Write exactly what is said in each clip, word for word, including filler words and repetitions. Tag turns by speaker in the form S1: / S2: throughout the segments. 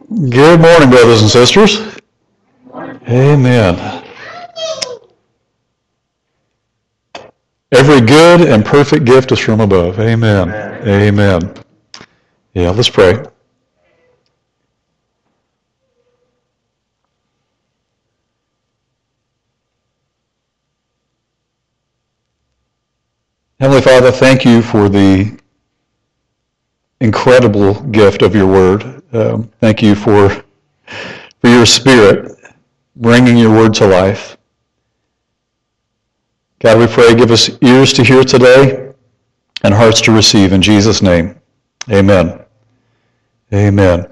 S1: Good morning, brothers and sisters. Amen. Every good and perfect gift is from above. Amen. Amen. Amen. Yeah, let's pray. Heavenly Father, thank you for the incredible gift of your word. Um, thank you for, for your Spirit bringing your word to life. God, we pray, give us ears to hear today and hearts to receive. In Jesus' name, amen. Amen.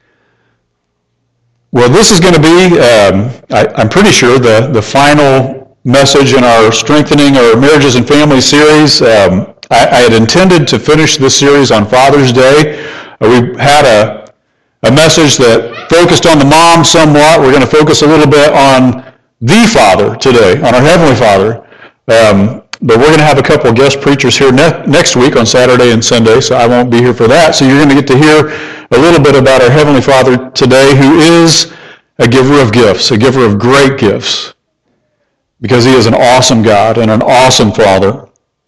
S1: Well, this is going to be, um, I, I'm pretty sure, the, the final message in our Strengthening Our Marriages and Families series. Um, I, I had intended to finish this series on Father's Day. Uh, we had a, a message that focused on the mom somewhat. We're going to focus a little bit on the Father today, on our Heavenly Father. Um, but we're going to have a couple of guest preachers here ne- next week on Saturday and Sunday, so I won't be here for that. So you're going to get to hear a little bit about our Heavenly Father today, who is a giver of gifts, a giver of great gifts, because he is an awesome God and an awesome Father.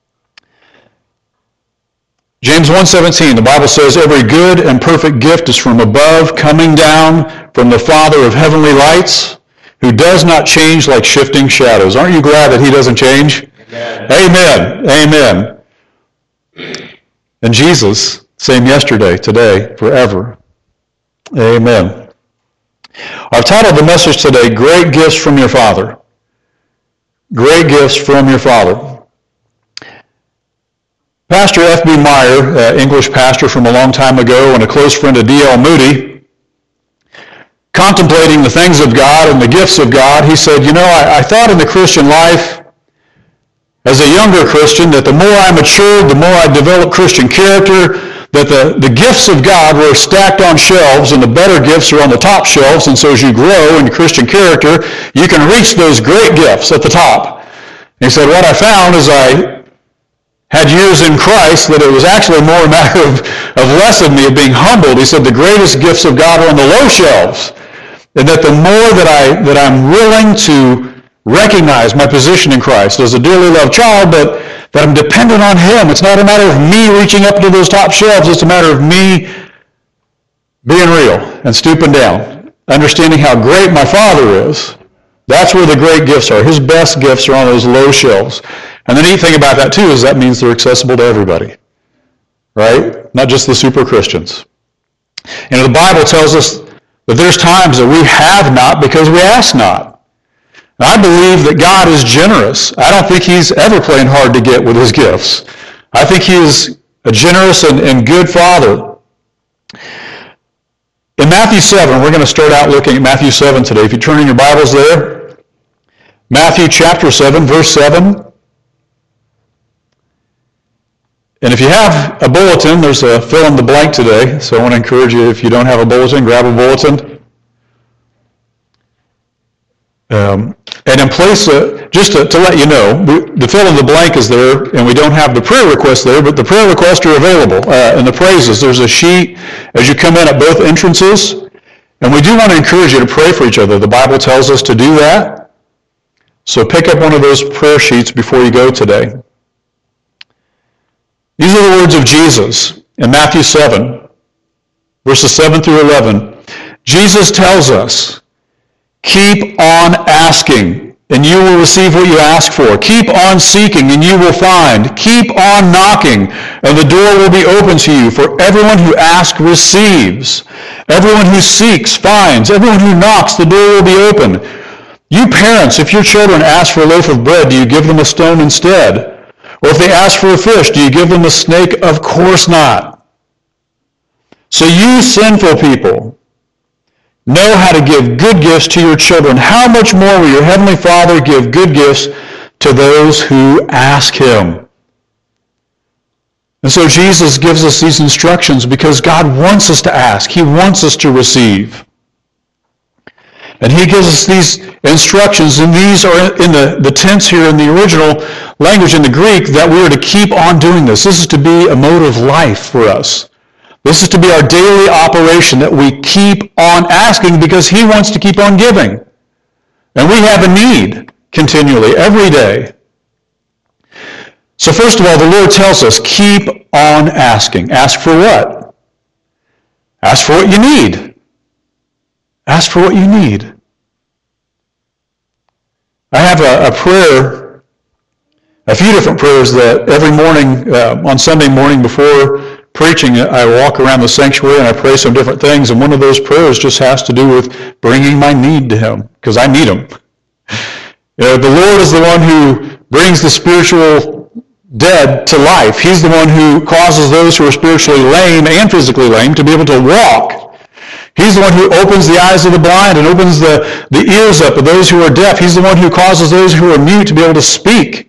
S1: James one seventeen, the Bible says, every good and perfect gift is from above, coming down from the Father of heavenly lights, who does not change like shifting shadows. Aren't you glad that he doesn't change? Amen. Amen. Amen. And Jesus, same yesterday, today, forever. Amen. Our title of the message today, Great Gifts from Your Father. Great Gifts from Your Father. Pastor F B Meyer, uh, English pastor from a long time ago and a close friend of D L Moody, contemplating the things of God and the gifts of God, he said, you know, I, I thought in the Christian life, as a younger Christian, that the more I matured, the more I developed Christian character, that the, the gifts of God were stacked on shelves and the better gifts are on the top shelves, and so as you grow in Christian character, you can reach those great gifts at the top. And he said, what I found is I had years in Christ that it was actually more a matter of, of less of me, of being humbled. He said the greatest gifts of God are on the low shelves. And that the more that, I, that I'm willing to recognize my position in Christ as a dearly loved child, but that I'm dependent on him. It's not a matter of me reaching up to those top shelves. It's a matter of me being real and stooping down, understanding how great my Father is. That's where the great gifts are. His best gifts are on those low shelves. And the neat thing about that, too, is that means they're accessible to everybody, right? Not just the super Christians. And the Bible tells us that there's times that we have not because we ask not. And I believe that God is generous. I don't think he's ever playing hard to get with his gifts. I think he is a generous and, and good Father. In Matthew seven, we're going to start out looking at Matthew seven today. If you turn in your Bibles there, Matthew chapter seven, verse seven. And if you have a bulletin, there's a fill in the blank today. So I want to encourage you, if you don't have a bulletin, grab a bulletin. Um, and in place, uh, just to, to let you know, we, the fill in the blank is there, and we don't have the prayer requests there, but the prayer requests are available. Uh, and the praises, there's a sheet as you come in at both entrances. And we do want to encourage you to pray for each other. The Bible tells us to do that. So pick up one of those prayer sheets before you go today. These are the words of Jesus in Matthew seven, verses seven through eleven. Jesus tells us, keep on asking, and you will receive what you ask for. Keep on seeking, and you will find. Keep on knocking, and the door will be open to you. For everyone who asks receives. Everyone who seeks finds. Everyone who knocks, the door will be open. You parents, if your children ask for a loaf of bread, do you give them a stone instead? Or if they ask for a fish, do you give them a snake? Of course not. So you sinful people know how to give good gifts to your children. How much more will your Heavenly Father give good gifts to those who ask him? And so Jesus gives us these instructions because God wants us to ask. He wants us to receive. And he gives us these instructions, and these are in the, the tense here in the original language in the Greek, that we are to keep on doing this. This is to be a mode of life for us. This is to be our daily operation, that we keep on asking because he wants to keep on giving. And we have a need continually, every day. So first of all, the Lord tells us, keep on asking. Ask for what? Ask for what you need. Ask for what you need. I have a, a prayer, a few different prayers that every morning, uh, on Sunday morning before preaching, I walk around the sanctuary and I pray some different things, and one of those prayers just has to do with bringing my need to him, because I need him. You know, the Lord is the one who brings the spiritual dead to life. He's the one who causes those who are spiritually lame and physically lame to be able to walk. He's the one who opens the eyes of the blind and opens the, the ears up of those who are deaf. He's the one who causes those who are mute to be able to speak.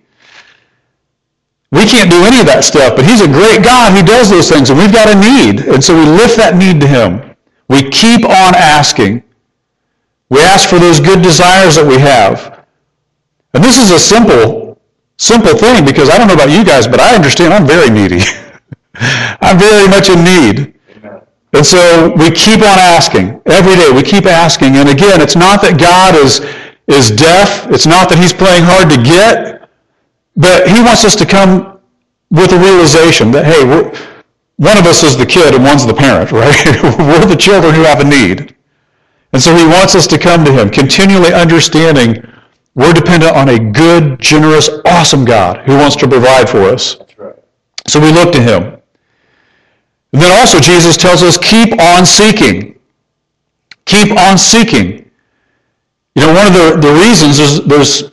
S1: We can't do any of that stuff, but he's a great God who does those things, and we've got a need, and so we lift that need to him. We keep on asking. We ask for those good desires that we have. And this is a simple, simple thing, because I don't know about you guys, but I understand I'm very needy. I'm very much in need. And so we keep on asking. Every day we keep asking. And again, it's not that God is, is deaf. It's not that he's playing hard to get. But he wants us to come with a realization that, hey, we're, one of us is the kid and one's the parent, right? We're the children who have a need. And so he wants us to come to him, continually understanding we're dependent on a good, generous, awesome God who wants to provide for us. That's right. So we look to him. And then also Jesus tells us, keep on seeking. Keep on seeking. You know, one of the, the reasons is there's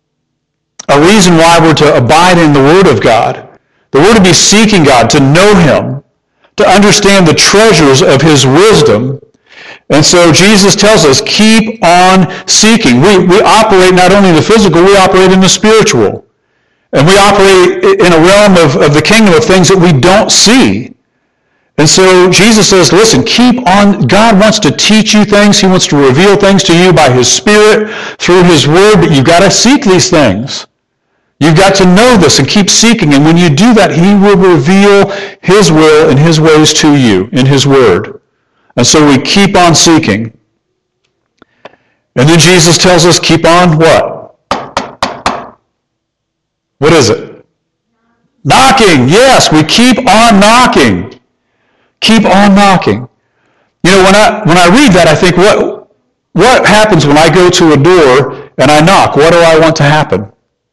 S1: a reason why we're to abide in the Word of God. The Word to be seeking God, to know him, to understand the treasures of his wisdom. And so Jesus tells us, keep on seeking. We, we operate not only in the physical, we operate in the spiritual. And we operate in a realm of, of the kingdom of things that we don't see. And so Jesus says, listen, keep on. God wants to teach you things. He wants to reveal things to you by his Spirit, through his Word, but you've got to seek these things. You've got to know this and keep seeking. And when you do that, he will reveal his will and his ways to you in his Word. And so we keep on seeking. And then Jesus tells us, keep on what? What is it? Knocking. Yes, we keep on knocking. Keep on knocking. You know, when I when I read that, I think, what what happens when I go to a door and I knock? What do I want to happen?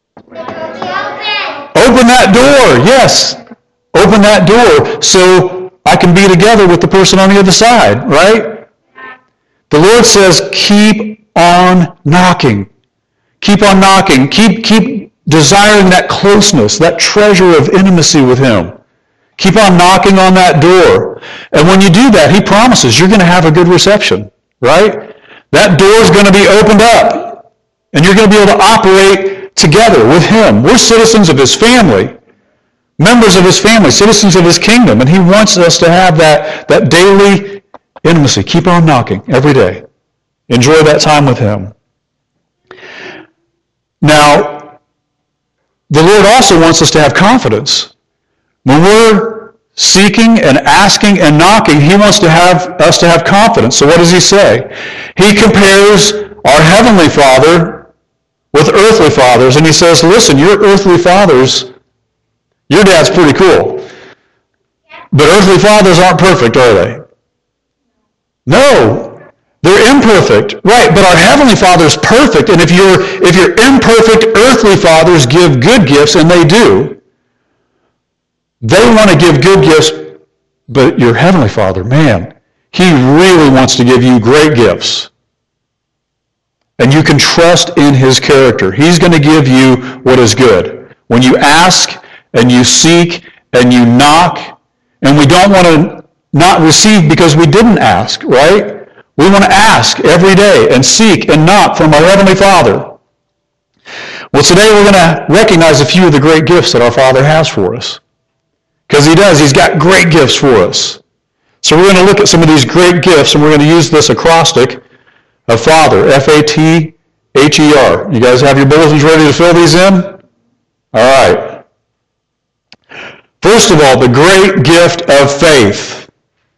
S1: Open that door. Yes. Open that door so I can be together with the person on the other side, right? The Lord says, keep on knocking. Keep on knocking. Keep, keep desiring that closeness, that treasure of intimacy with him. Keep on knocking on that door. And when you do that, he promises you're going to have a good reception, right? That door's going to be opened up. And you're going to be able to operate together with him. We're citizens of his family. Members of his family, citizens of his kingdom, and he wants us to have that, that daily intimacy. Keep on knocking every day. Enjoy that time with him. Now, the Lord also wants us to have confidence. When we're seeking and asking and knocking, he wants to have us to have confidence. So what does he say? He compares our heavenly Father with earthly fathers, and he says, listen, your earthly fathers, your dad's pretty cool. But earthly fathers aren't perfect, are they? No. They're imperfect. Right, but our Heavenly Father's perfect. And if your if your imperfect earthly fathers give good gifts, and they do, they want to give good gifts, but your Heavenly Father, man, he really wants to give you great gifts. And you can trust in his character. He's going to give you what is good. When you ask, and you seek, and you knock, and we don't want to not receive because we didn't ask, right? We want to ask every day and seek and knock from our Heavenly Father. Well, today we're going to recognize a few of the great gifts that our Father has for us. Because he does. He's got great gifts for us. So we're going to look at some of these great gifts, and we're going to use this acrostic of Father, F A T H E R. You guys have your bulletins ready to fill these in? All right. First of all, the great gift of faith.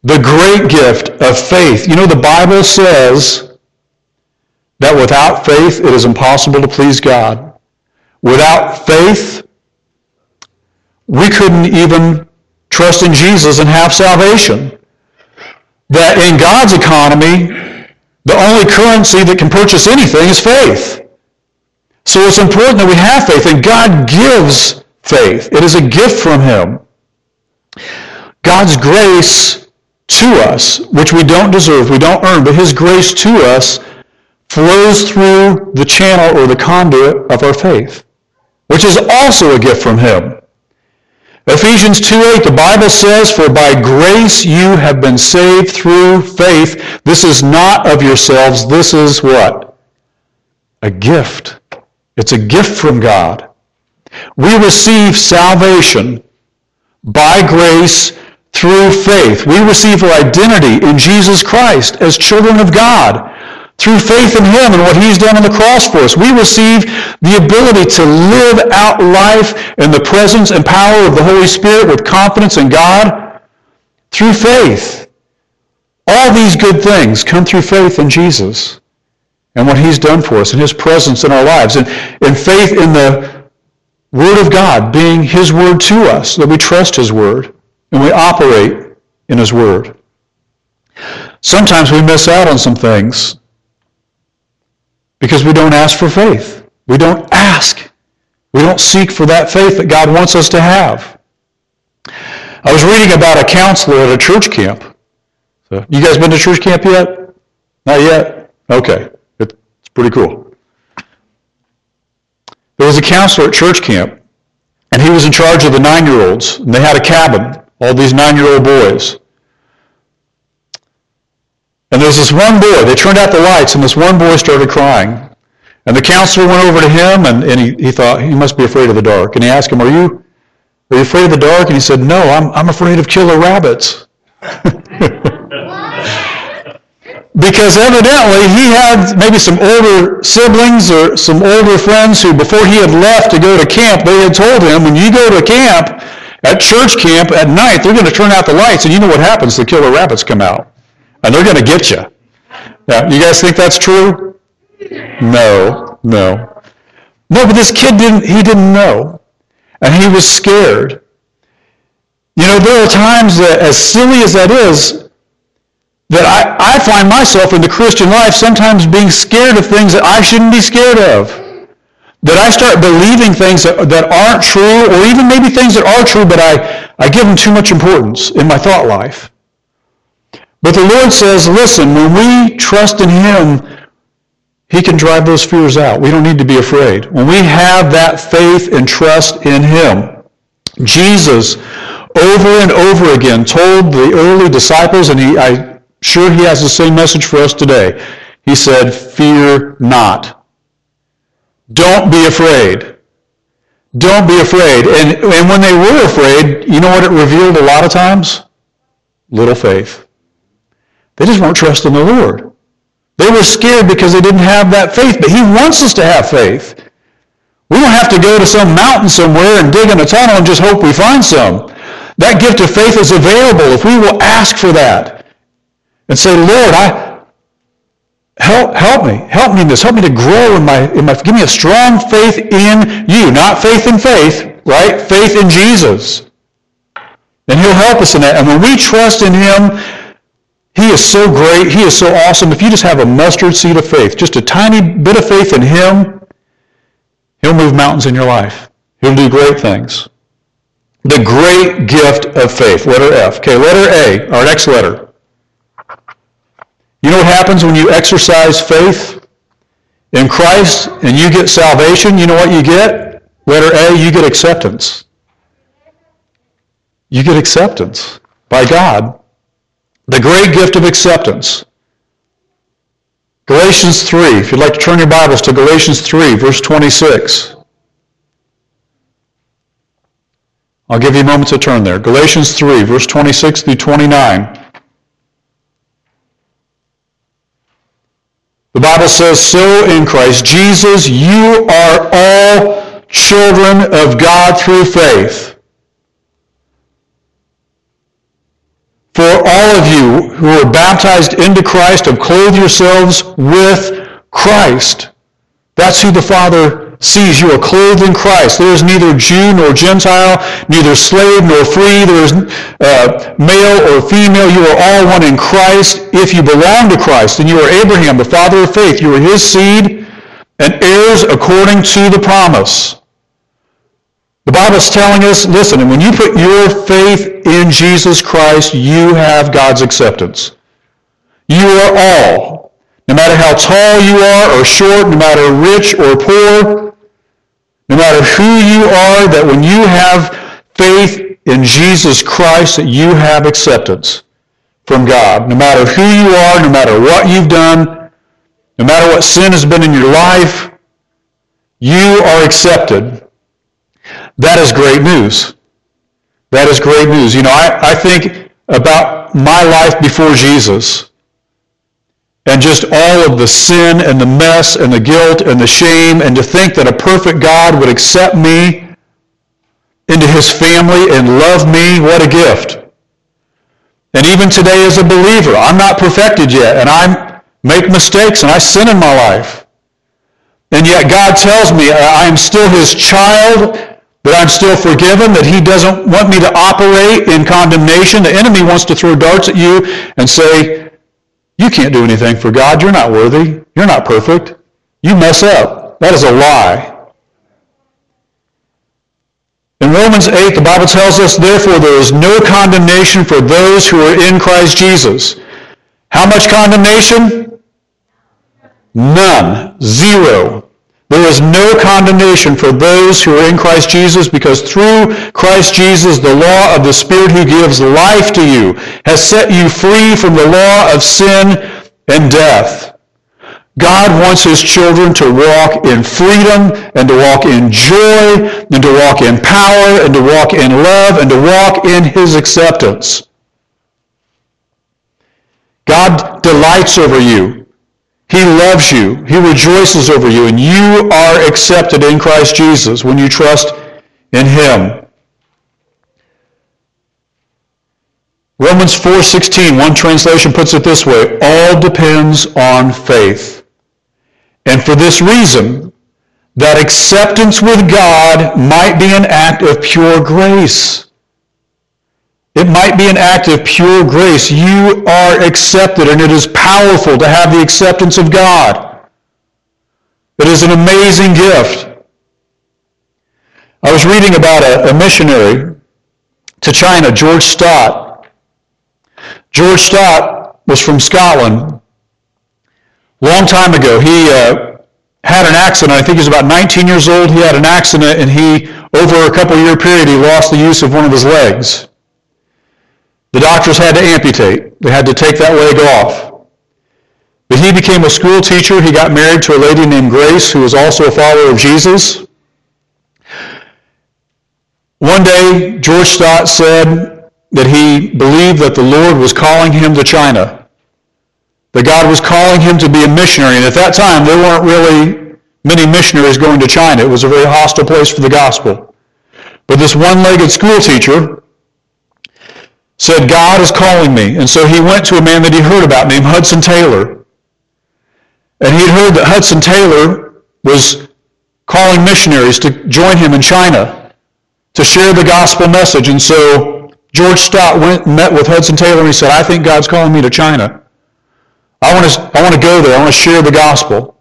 S1: the great gift of faith. You know, the Bible says that without faith it is impossible to please God. Without faith, we couldn't even trust in Jesus and have salvation. That in God's economy, the only currency that can purchase anything is faith. So it's important that we have faith, and God gives faith. It is a gift from Him. God's grace to us, which we don't deserve, we don't earn, but His grace to us flows through the channel or the conduit of our faith, which is also a gift from Him. Ephesians two eight, the Bible says, "For by grace you have been saved through faith. This is not of yourselves." This is what? A gift. It's a gift from God. We receive salvation by grace through faith. We receive our identity in Jesus Christ as children of God through faith in Him and what He's done on the cross for us. We receive the ability to live out life in the presence and power of the Holy Spirit with confidence in God through faith. All these good things come through faith in Jesus and what He's done for us and His presence in our lives. And, and faith in the Word of God being His Word to us, that we trust His Word and we operate in His Word. Sometimes we miss out on some things because we don't ask for faith. We don't ask. We don't seek for that faith that God wants us to have. I was reading about a counselor at a church camp. So, you guys been to church camp yet? Not yet? Okay. It's pretty cool. There was a counselor at church camp, and he was in charge of the nine-year-olds. And they had a cabin, all these nine-year-old boys. And there was this one boy, they turned out the lights, and this one boy started crying. And the counselor went over to him, and, and he, he thought, he must be afraid of the dark. And he asked him, are you, are you afraid of the dark? And he said, no, I'm, I'm afraid of killer rabbits. Because evidently he had maybe some older siblings or some older friends who, before he had left to go to camp, they had told him, when you go to camp, at church camp at night, they're going to turn out the lights, and you know what happens? The killer rabbits come out. And they're going to get you. Now, you guys think that's true? No, no. No, but this kid didn't, he didn't know. And he was scared. You know, there are times that, as silly as that is, that I, I find myself in the Christian life sometimes being scared of things that I shouldn't be scared of. That I start believing things that, that aren't true, or even maybe things that are true, but I, I give them too much importance in my thought life. But the Lord says, listen, when we trust in Him, He can drive those fears out. We don't need to be afraid. When we have that faith and trust in Him, Jesus, over and over again, told the early disciples, and he, I'm sure He has the same message for us today. He said, fear not. Don't be afraid. Don't be afraid. And, and when they were afraid, you know what it revealed a lot of times? Little faith. They just weren't trusting the Lord. They were scared because they didn't have that faith. But He wants us to have faith. We don't have to go to some mountain somewhere and dig in a tunnel and just hope we find some. That gift of faith is available if we will ask for that and say, Lord, I help help me. Help me in this. Help me to grow in my, in my give me a strong faith in You. Not faith in faith, right? Faith in Jesus. And He'll help us in that. And when we trust in Him, He is so great. He is so awesome. If you just have a mustard seed of faith, just a tiny bit of faith in Him, He'll move mountains in your life. He'll do great things. The great gift of faith, letter F. Okay, letter A, our next letter. You know what happens when you exercise faith in Christ and you get salvation? You know what you get? Letter A, you get acceptance. You get acceptance by God. The great gift of acceptance. Galatians three. If you'd like to turn your Bibles to Galatians three, verse twenty-six. I'll give you a moment to turn there. Galatians three, verse twenty-six through twenty-nine. The Bible says, so in Christ Jesus you are all children of God through faith. For all of you who are baptized into Christ have clothed yourselves with Christ. That's who the Father sees. You are clothed in Christ. There is neither Jew nor Gentile, neither slave nor free. There is uh, male or female. You are all one in Christ. If you belong to Christ, then you are Abraham, the father of faith. You are his seed and heirs according to the promise. The Bible's telling us, listen, and when you put your faith in Jesus Christ, you have God's acceptance. You are all, no matter how tall you are or short, no matter rich or poor, no matter who you are, that when you have faith in Jesus Christ, that you have acceptance from God. No matter who you are, no matter what you've done, no matter what sin has been in your life, you are accepted. That is great news. That is great news. You know, I, I think about my life before Jesus and just all of the sin and the mess and the guilt and the shame, and to think that a perfect God would accept me into his family and love me, what a gift. And even today as a believer, I'm not perfected yet, and I make mistakes and I sin in my life. And yet God tells me I am still his child, that I'm still forgiven, that he doesn't want me to operate in condemnation. The enemy wants to throw darts at you and say, you can't do anything for God. You're not worthy. You're not perfect. You mess up. That is a lie. In Romans eight, the Bible tells us, therefore, there is no condemnation for those who are in Christ Jesus. How much condemnation? None. Zero. There is no condemnation for those who are in Christ Jesus, because through Christ Jesus, the law of the Spirit who gives life to you has set you free from the law of sin and death. God wants his children to walk in freedom and to walk in joy and to walk in power and to walk in love and to walk in his acceptance. God delights over you. He loves you. He rejoices over you, and you are accepted in Christ Jesus when you trust in him. Romans four sixteen, one translation puts it this way, all depends on faith. And for this reason, that acceptance with God might be an act of pure grace. It might be an act of pure grace. You are accepted, and it is powerful to have the acceptance of God. It is an amazing gift. I was reading about a, a missionary to China, George Stott. George Stott was from Scotland. Long time ago, he uh, had an accident. I think he was about nineteen years old. He had an accident, and he, over a couple year period, he lost the use of one of his legs. The doctors had to amputate. They had to take that leg off. But he became a school teacher. He got married to a lady named Grace, who was also a follower of Jesus. One day, George Stott said that he believed that the Lord was calling him to China, that God was calling him to be a missionary. And at that time, there weren't really many missionaries going to China. It was a very hostile place for the gospel. But this one-legged school teacher said, God is calling me. And so he went to a man that he heard about named Hudson Taylor. And he had heard that Hudson Taylor was calling missionaries to join him in China to share the gospel message. And so George Stott went and met with Hudson Taylor, and he said, I think God's calling me to China. I want to, I want to go there. I want to share the gospel.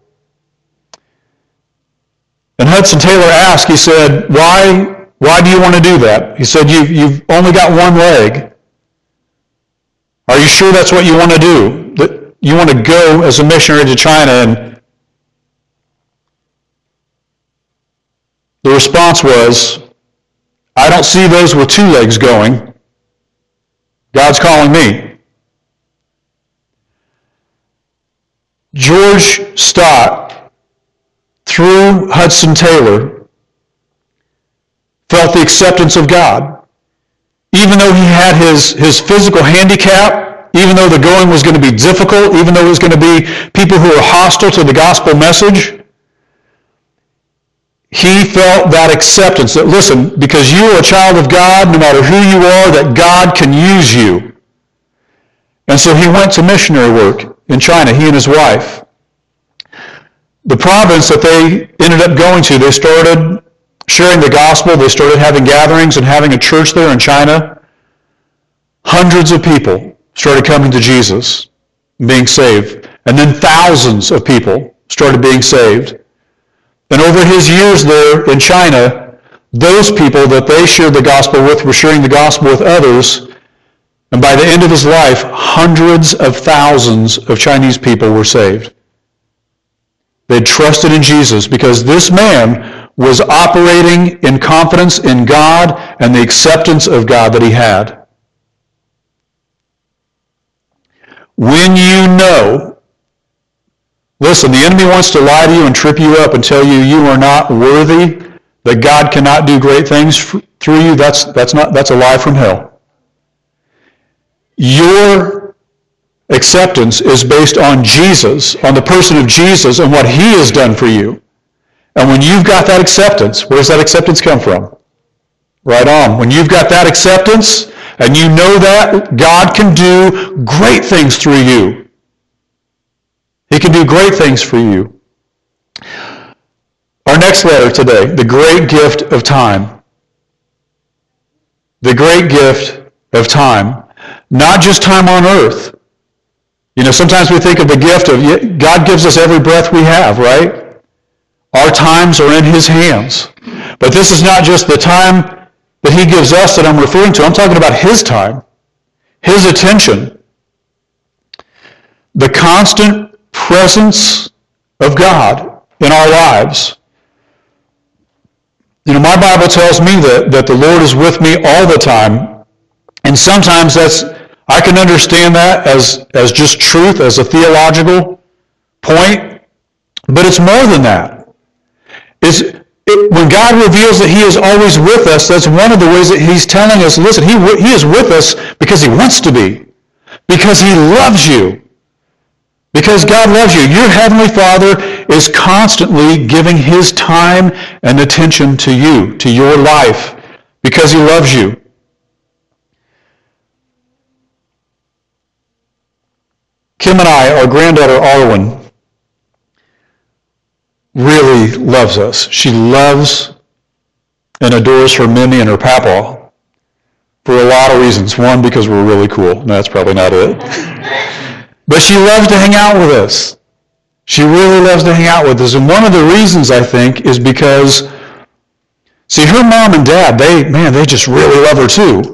S1: And Hudson Taylor asked, he said, why, why do you want to do that? He said, you've, you've only got one leg. Are you sure that's what you want to do? That you want to go as a missionary to China? And the response was, I don't see those with two legs going. God's calling me. George Stott, through Hudson Taylor, felt the acceptance of God. Even though he had his, his physical handicap, even though the going was going to be difficult, even though it was going to be people who were hostile to the gospel message, he felt that acceptance that, listen, because you are a child of God, no matter who you are, that God can use you. And so he went to missionary work in China, he and his wife. The province that they ended up going to, they started sharing the gospel. They started having gatherings and having a church there in China. Hundreds of people started coming to Jesus, being saved. And then thousands of people started being saved. And over his years there in China, those people that they shared the gospel with were sharing the gospel with others. And by the end of his life, hundreds of thousands of Chinese people were saved. They trusted in Jesus because this man was operating in confidence in God and the acceptance of God that he had. When you know, listen, the enemy wants to lie to you and trip you up and tell you you are not worthy, that God cannot do great things f- through you. That's, that's, not, that's a lie from hell. Your acceptance is based on Jesus, on the person of Jesus and what he has done for you. And when you've got that acceptance, where does that acceptance come from? Right on. When you've got that acceptance and you know that, God can do great things through you. He can do great things for you. Our next letter today, the great gift of time. The great gift of time. Not just time on earth. You know, sometimes we think of the gift of, God gives us every breath we have, right? Our times are in his hands. But this is not just the time that he gives us that I'm referring to. I'm talking about his time, his attention. The constant presence of God in our lives. You know, my Bible tells me that, that the Lord is with me all the time. And sometimes that's, I can understand that as, as just truth, as a theological point. But it's more than that. It's, it, when God reveals that he is always with us, that's one of the ways that he's telling us, listen, he, he is with us because he wants to be. Because he loves you. Because God loves you. Your Heavenly Father is constantly giving his time and attention to you, to your life, because he loves you. Kim and I, our granddaughter Arwen, really loves us. She loves and adores her Mimi and her Papa for a lot of reasons. One, because we're really cool. No, that's probably not it. But she loves to hang out with us. She really loves to hang out with us. And one of the reasons, I think, is because, see, her mom and dad, they, man, they just really love her too.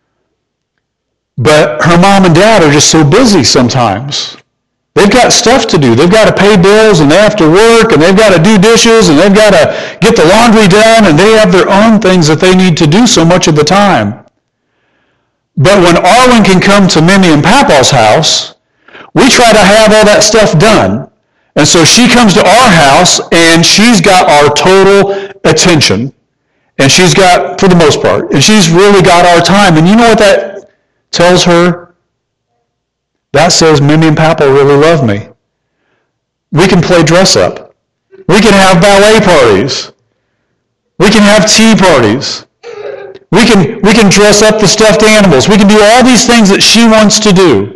S1: But her mom and dad are just so busy sometimes. They've got stuff to do. They've got to pay bills, and they have to work, and they've got to do dishes, and they've got to get the laundry done, and they have their own things that they need to do so much of the time. But when Arwen can come to Mimi and Papa's house, we try to have all that stuff done. And so she comes to our house, and she's got our total attention. And she's got, for the most part, and she's really got our time. And you know what that tells her? That says Mimi and Papa really love me. We can play dress up. We can have ballet parties. We can have tea parties. We can, we can dress up the stuffed animals. We can do all these things that she wants to do.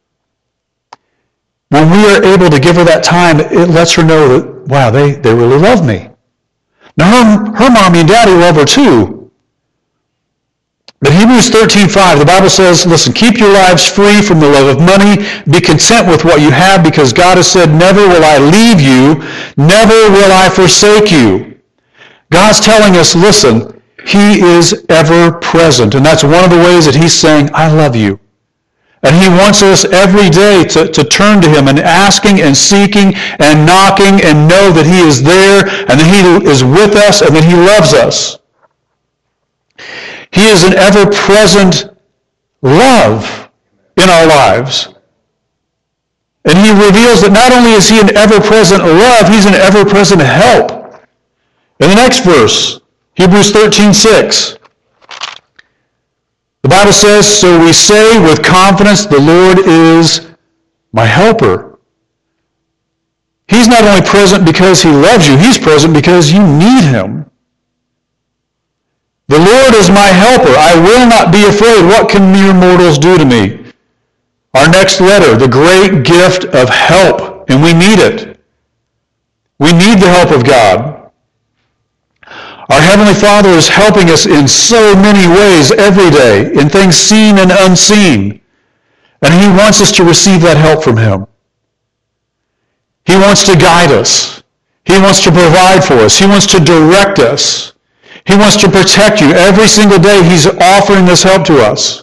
S1: When we are able to give her that time, it lets her know that, wow, they, they really love me. Now, her, her mommy and daddy love her too. But Hebrews thirteen five, the Bible says, listen, keep your lives free from the love of money. Be content with what you have, because God has said, never will I leave you, never will I forsake you. God's telling us, listen, he is ever present. And that's one of the ways that he's saying, I love you. And he wants us every day to, to turn to him and asking and seeking and knocking and know that he is there and that he is with us and that he loves us. He is an ever-present love in our lives. And he reveals that not only is he an ever-present love, he's an ever-present help. In the next verse, Hebrews thirteen six. The Bible says, so we say with confidence, the Lord is my helper. He's not only present because he loves you, he's present because you need him. The Lord is my helper. I will not be afraid. What can mere mortals do to me? Our next letter, the great gift of help, and we need it. We need the help of God. Our Heavenly Father is helping us in so many ways every day, in things seen and unseen. And He wants us to receive that help from Him. He wants to guide us. He wants to provide for us. He wants to direct us. He wants to protect you. Every single day He's offering this help to us.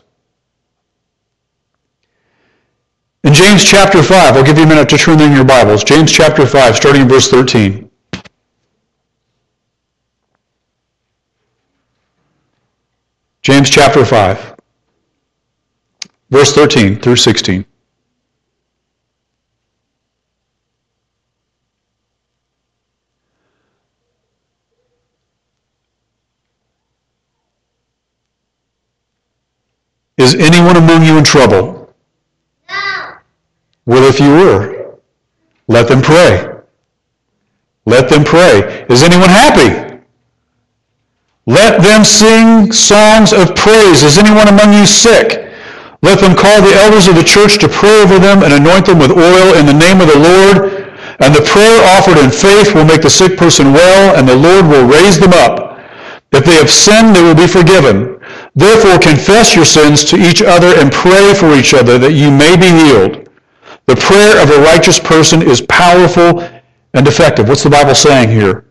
S1: In James chapter five, I'll give you a minute to turn in your Bibles. James chapter five, starting in verse thirteen. James chapter five, verse thirteen through sixteen. Is anyone among you in trouble? No. Well, if you were, let them pray. Let them pray. Is anyone happy? Let them sing songs of praise. Is anyone among you sick? Let them call the elders of the church to pray over them and anoint them with oil in the name of the Lord. And the prayer offered in faith will make the sick person well, and the Lord will raise them up. If they have sinned, they will be forgiven. Therefore, confess your sins to each other and pray for each other that you may be healed. The prayer of a righteous person is powerful and effective. What's the Bible saying here?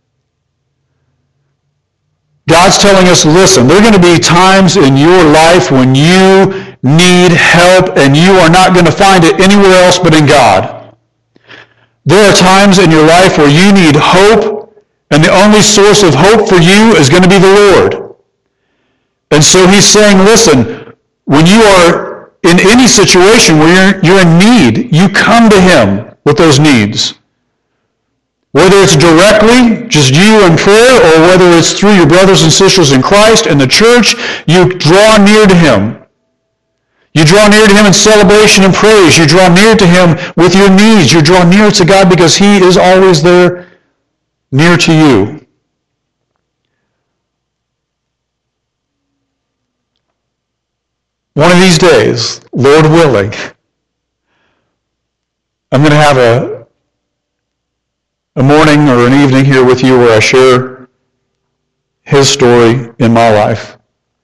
S1: God's telling us, listen, there are going to be times in your life when you need help and you are not going to find it anywhere else but in God. There are times in your life where you need hope, and the only source of hope for you is going to be the Lord. And so He's saying, listen, when you are in any situation where you're, you're in need, you come to Him with those needs. Whether it's directly, just you in prayer, or whether it's through your brothers and sisters in Christ and the church, you draw near to Him. You draw near to Him in celebration and praise. You draw near to Him with your needs. You draw near to God because He is always there near to you. One of these days, Lord willing, I'm going to have a, a morning or an evening here with you where I share His story in my life.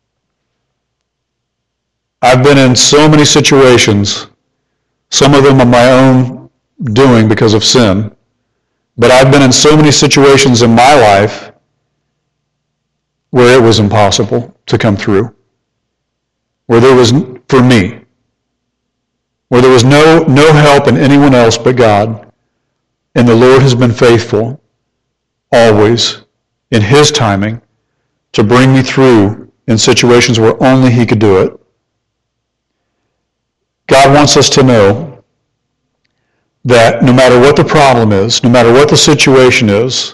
S1: I've been in so many situations, some of them of my own doing because of sin, but I've been in so many situations in my life where it was impossible to come through. Where there was, for me, where there was no, no help in anyone else but God. And the Lord has been faithful, always, in His timing, to bring me through in situations where only He could do it. God wants us to know that no matter what the problem is, no matter what the situation is,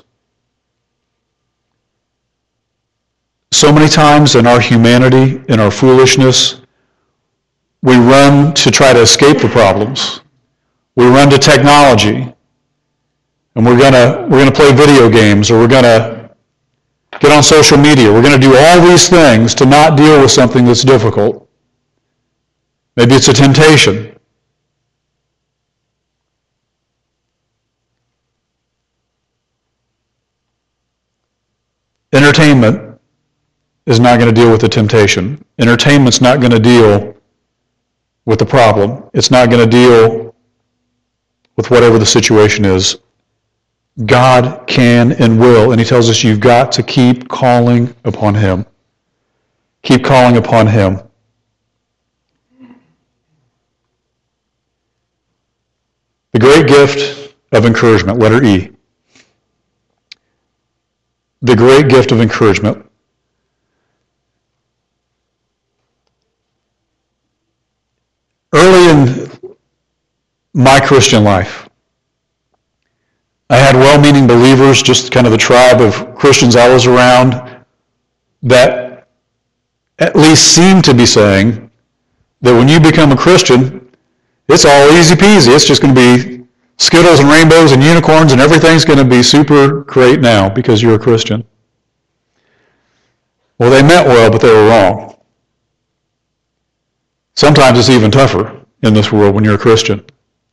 S1: so many times in our humanity, in our foolishness, we run to try to escape the problems. We run to technology, and we're gonna we're gonna play video games, or we're gonna get on social media. We're gonna do all these things to not deal with something that's difficult. Maybe it's a temptation. Entertainment is not going to deal with the temptation. Entertainment's not going to deal with the problem. It's not going to deal with whatever the situation is. God can and will, and He tells us you've got to keep calling upon Him. Keep calling upon Him. The great gift of encouragement, letter E. The great gift of encouragement. Early in my Christian life, I had well-meaning believers, just kind of the tribe of Christians I was around, that at least seemed to be saying that when you become a Christian, it's all easy peasy. It's just going to be Skittles and rainbows and unicorns and everything's going to be super great now because you're a Christian. Well, they meant well, but they were wrong. Sometimes it's even tougher in this world when you're a Christian.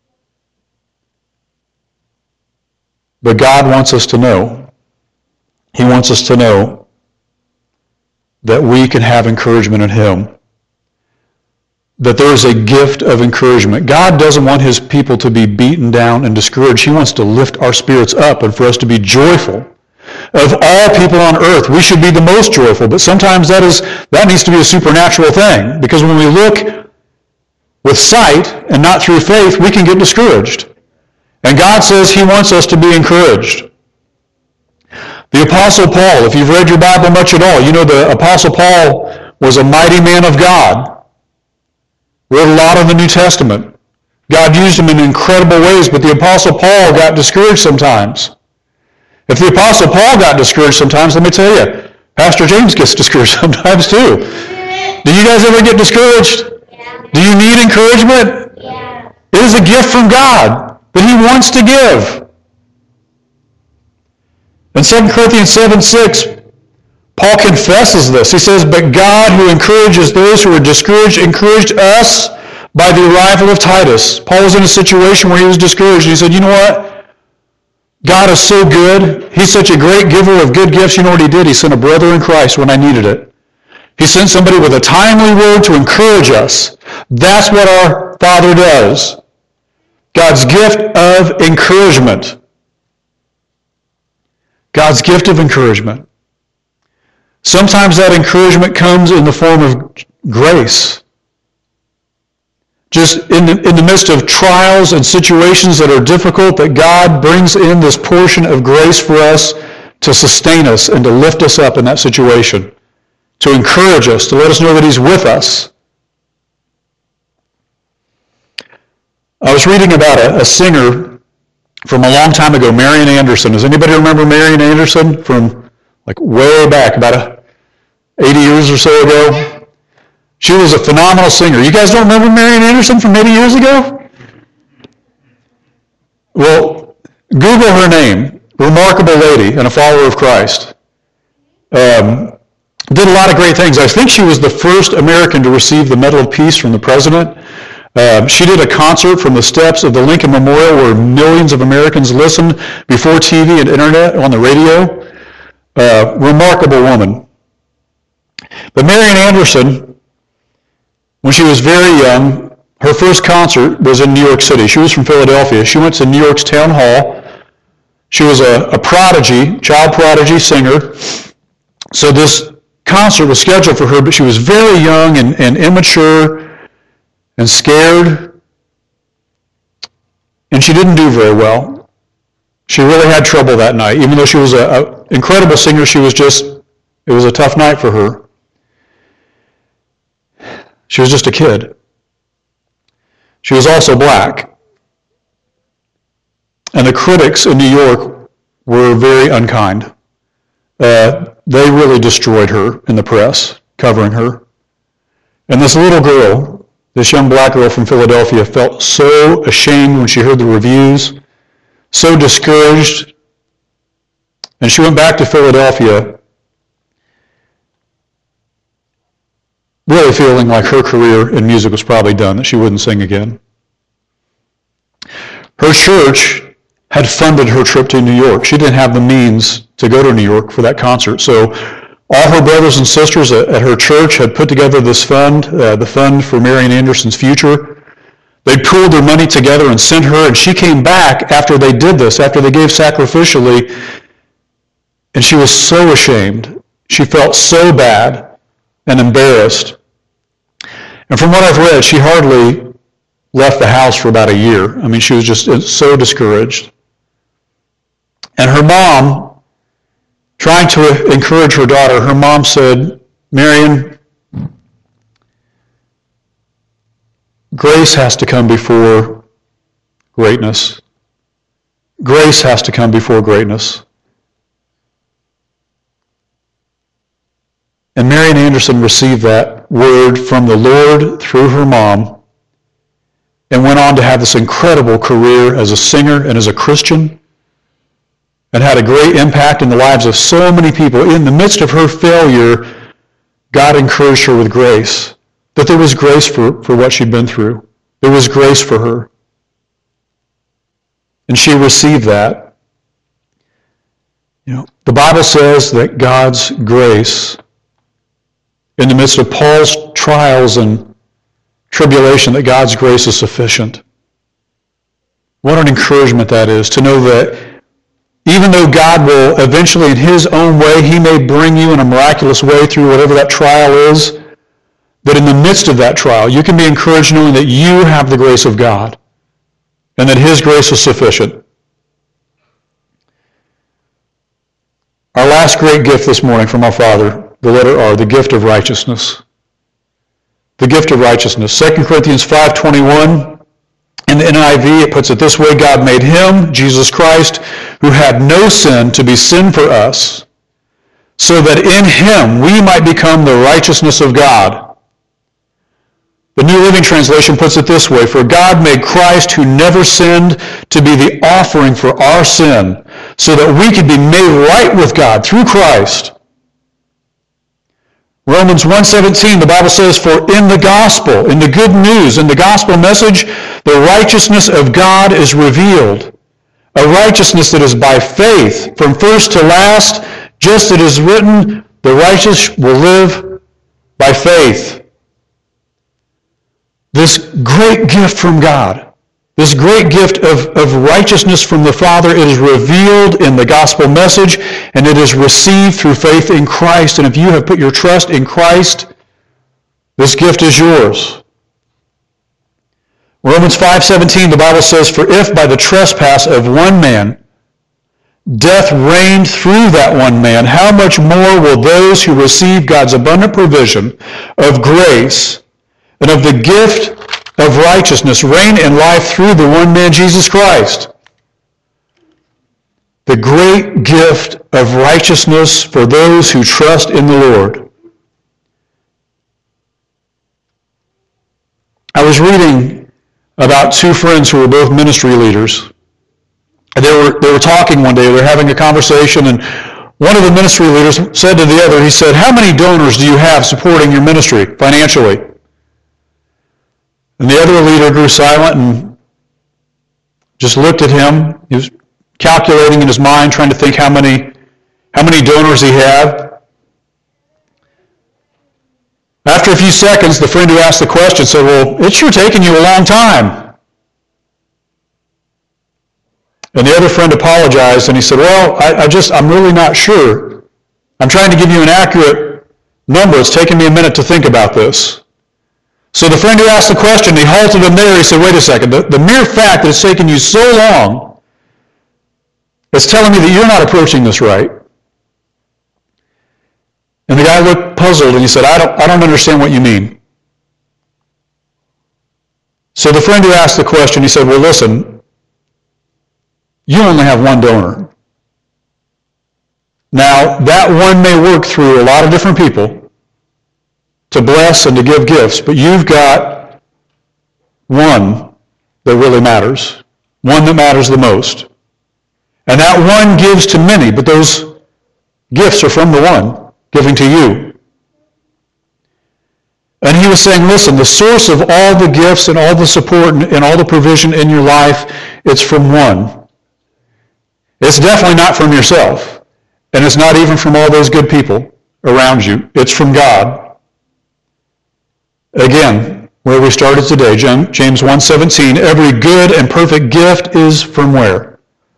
S1: But God wants us to know. He wants us to know that we can have encouragement in Him. That there is a gift of encouragement. God doesn't want His people to be beaten down and discouraged. He wants to lift our spirits up and for us to be joyful. Of all people on earth, we should be the most joyful, but sometimes that is that needs to be a supernatural thing, because when we look with sight and not through faith, we can get discouraged. And God says He wants us to be encouraged. The Apostle Paul, if you've read your Bible much at all, you know the Apostle Paul was a mighty man of God. Wrote a lot in the New Testament. God used him in incredible ways, but the Apostle Paul got discouraged sometimes. If the Apostle Paul got discouraged sometimes, let me tell you, Pastor James gets discouraged sometimes too. Do you guys ever get discouraged?
S2: Yeah.
S1: Do you need encouragement?
S2: Yeah.
S1: It is a gift from God that He wants to give. In Second Corinthians seven six, Paul confesses this. He says, "But God, who encourages those who are discouraged, encouraged us by the arrival of Titus." Paul was in a situation where he was discouraged. He said, you know what? God is so good. He's such a great giver of good gifts. You know what He did? He sent a brother in Christ when I needed it. He sent somebody with a timely word to encourage us. That's what our Father does. God's gift of encouragement. God's gift of encouragement. Sometimes that encouragement comes in the form of grace. Just in the, in the midst of trials and situations that are difficult, that God brings in this portion of grace for us to sustain us and to lift us up in that situation, to encourage us, to let us know that He's with us. I was reading about a, a singer from a long time ago, Marian Anderson. Does anybody remember Marian Anderson from like way back, about a, eighty years or so ago? She was a phenomenal singer. You guys don't remember Marian Anderson from eighty years ago? Well, Google her name. Remarkable lady and a follower of Christ. Um, did a lot of great things. I think she was the first American to receive the Medal of Peace from the President. Um, she did a concert from the steps of the Lincoln Memorial where millions of Americans listened before T V and internet, on the radio. Uh, remarkable woman. But Marian Anderson, when she was very young, her first concert was in New York City. She was from Philadelphia. She went to New York's Town Hall. She was a, a prodigy, child prodigy singer. So this concert was scheduled for her, but she was very young and, and immature and scared. And she didn't do very well. She really had trouble that night. Even though she was an incredible singer, she was just, it was a tough night for her. She was just a kid. She was also black. And the critics in New York were very unkind. Uh, they really destroyed her in the press, covering her. And this little girl, this young black girl from Philadelphia, felt so ashamed when she heard the reviews, so discouraged. And she went back to Philadelphia really feeling like her career in music was probably done, that she wouldn't sing again. Her church had funded her trip to New York. She didn't have the means to go to New York for that concert. So all her brothers and sisters at, at her church had put together this fund, uh, the fund for Marian Anderson's future. They pooled their money together and sent her, and she came back after they did this, after they gave sacrificially, and she was so ashamed. She felt so bad and embarrassed. And from what I've read, she hardly left the house for about a year. I mean, she was just so discouraged. And her mom, trying to encourage her daughter, her mom said, Marian, grace has to come before greatness. Grace has to come before greatness. And Marian Anderson received that word from the Lord through her mom and went on to have this incredible career as a singer and as a Christian, and had a great impact in the lives of so many people. In the midst of her failure, God encouraged her with grace, that there was grace for, for what she'd been through. There was grace for her. And she received that. You know, the Bible says that God's grace, in the midst of Paul's trials and tribulation, that God's grace is sufficient. What an encouragement that is, to know that even though God will eventually, in His own way, He may bring you in a miraculous way through whatever that trial is, that in the midst of that trial, you can be encouraged knowing that you have the grace of God and that His grace is sufficient. Our last great gift this morning from our Father, the letter R, the gift of righteousness. The gift of righteousness. Second Corinthians five twenty-one, in the N I V, it puts it this way: God made Him, Jesus Christ, who had no sin, to be sin for us, so that in Him we might become the righteousness of God. The New Living Translation puts it this way: for God made Christ, who never sinned, to be the offering for our sin, so that we could be made right with God through Christ. Romans one seventeen, the Bible says, for in the gospel, in the good news, in the gospel message, the righteousness of God is revealed. A righteousness that is by faith, from first to last, just as it is written, the righteous will live by faith. This great gift from God, this great gift of, of righteousness from the Father, it is revealed in the gospel message, and it is received through faith in Christ. And if you have put your trust in Christ, this gift is yours. Romans five seventeen, the Bible says, for if by the trespass of one man death reigned through that one man, how much more will those who receive God's abundant provision of grace and of the gift of righteousness reign in life through the one man, Jesus Christ? The great gift of righteousness for those who trust in the Lord. I was reading about two friends who were both ministry leaders. They were, they were talking one day, they were having a conversation, and one of the ministry leaders said to the other, he said, how many donors do you have supporting your ministry financially? And the other leader grew silent and just looked at him. He was calculating in his mind, trying to think how many, how many donors he had. After a few seconds, the friend who asked the question said, well, it's sure taken you a long time. And the other friend apologized, and he said, well, I, I just, I'm really not sure. I'm trying to give you an accurate number. It's taken me a minute to think about this. So the friend who asked the question, he halted him there. He said, wait a second. The, the mere fact that it's taken you so long is telling me that you're not approaching this right. And the guy looked puzzled, and he said, I don't, I don't understand what you mean. So the friend who asked the question, he said, well, listen, you only have one donor. Now, that one may work through a lot of different people to bless and to give gifts, but you've got one that really matters, one that matters the most. And that one gives to many, but those gifts are from the one giving to you. And he was saying, listen, the source of all the gifts and all the support and, and all the provision in your life, it's from one. It's definitely not from yourself. And it's not even from all those good people around you. It's from God. Again, where we started today, James one seventeen, every good and perfect gift is from where?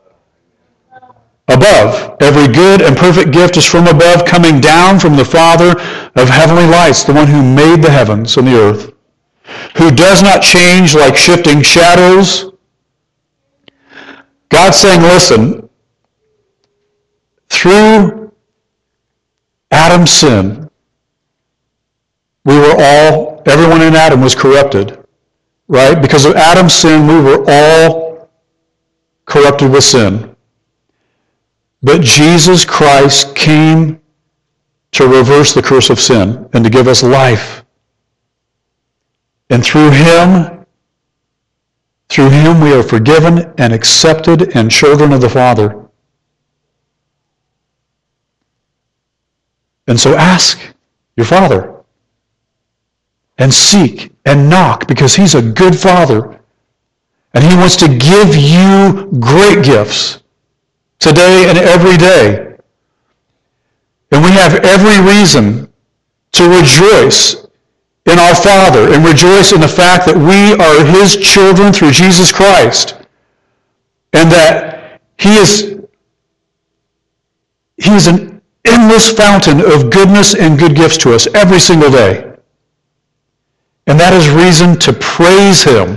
S1: Above. Every good and perfect gift is from above, coming down from the Father of heavenly lights, the one who made the heavens and the earth, who does not change like shifting shadows. God's saying, listen, through Adam's sin, we were all, everyone in Adam was corrupted, right? Because of Adam's sin, we were all corrupted with sin. But Jesus Christ came to reverse the curse of sin and to give us life. And through him, through him we are forgiven and accepted and children of the Father. And so ask your Father and seek and knock, because he's a good Father. And he wants to give you great gifts today and every day. And we have every reason to rejoice in our Father and rejoice in the fact that we are his children through Jesus Christ. And that he is, he is an endless fountain of goodness and good gifts to us every single day. And that is reason to praise him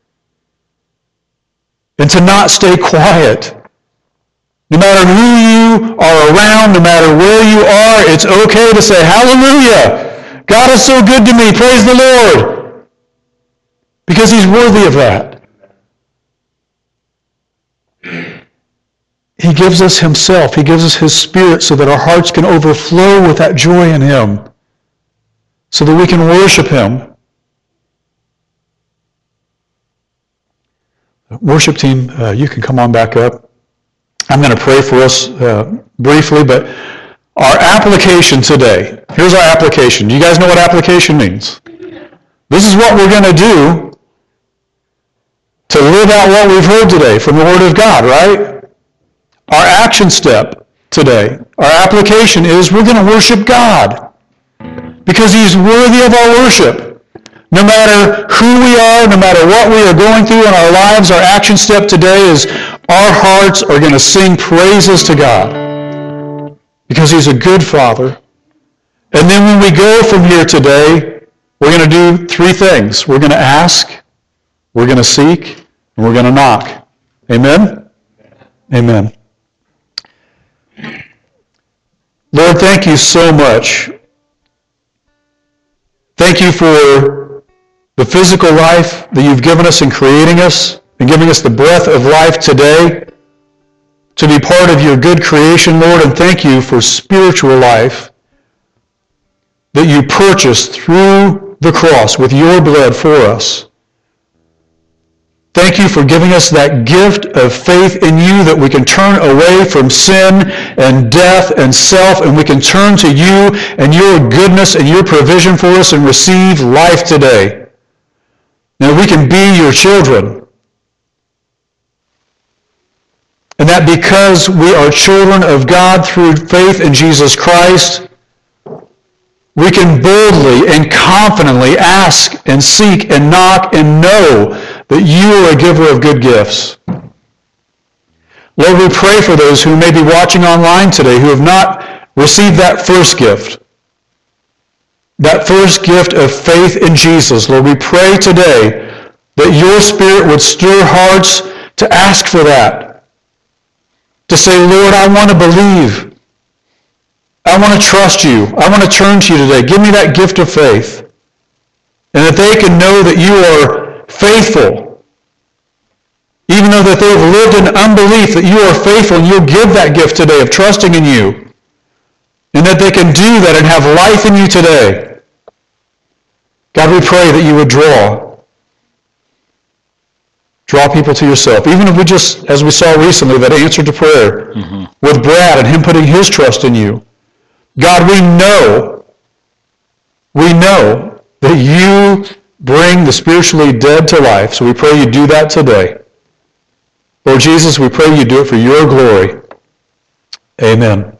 S1: and to not stay quiet. No matter who you are around, no matter where you are, it's okay to say, hallelujah, God is so good to me, praise the Lord, because he's worthy of that. He gives us himself. He gives us his Spirit so that our hearts can overflow with that joy in him, so that we can worship him. Worship team, uh, you can come on back up. I'm going to pray for us uh, briefly, but our application today, here's our application. Do you guys know what application means? This is what we're going to do to live out what we've heard today from the Word of God, right? Our action step today, our application is we're going to worship God because he's worthy of our worship. No matter who we are, no matter what we are going through in our lives, our action step today is our hearts are going to sing praises to God because he's a good Father. And then when we go from here today, we're going to do three things. We're going to ask, we're going to seek, and we're going to knock. Amen? Amen. Lord, thank you so much. Thank you for the physical life that you've given us in creating us and giving us the breath of life today to be part of your good creation, Lord. And thank you for spiritual life that you purchased through the cross with your blood for us. Thank you for giving us that gift of faith in you that we can turn away from sin and death and self, and we can turn to you and your goodness and your provision for us and receive life today. Now we can be your children. And that because we are children of God through faith in Jesus Christ, we can boldly and confidently ask and seek and knock and know that you are a giver of good gifts. Lord, we pray for those who may be watching online today who have not received that first gift. That first gift of faith in Jesus. Lord, we pray today that your Spirit would stir hearts to ask for that. To say, Lord, I want to believe. I want to trust you. I want to turn to you today. Give me that gift of faith. And that they can know that you are faithful. Even though that they've lived in unbelief, that you are faithful and you'll give that gift today of trusting in you. And that they can do that and have life in you today. God, we pray that you would draw. Draw people to yourself. Even if we just, as we saw recently, that answer to prayer mm-hmm. with Brad and him putting his trust in you. God, we know, we know that you bring the spiritually dead to life. So we pray you do that today. Lord Jesus, we pray you do it for your glory. Amen.